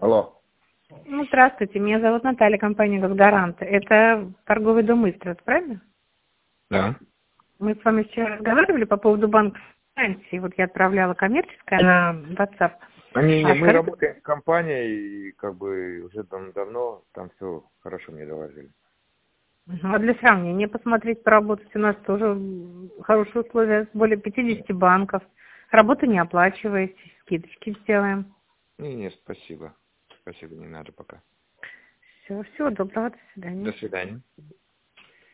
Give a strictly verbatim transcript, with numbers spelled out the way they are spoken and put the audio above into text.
Алло. Ну, здравствуйте, меня зовут Наталья, компания «Газгарант». Это торговый дом «Истрат», правильно? Да. Мы с вами вчера разговаривали по поводу банковской гарантии. Вот я отправляла коммерческое на WhatsApp. Они, А, мы скажите, работаем в компании, и как бы уже дав- давно там все хорошо мне доложили. а для сравнения посмотреть, поработать, у нас тоже м, хорошие условия, более пятидесяти банков. Работу не оплачиваете, скидочки сделаем. Не, не, спасибо. Спасибо, не надо пока. Все, всего доброго, до свидания. До свидания.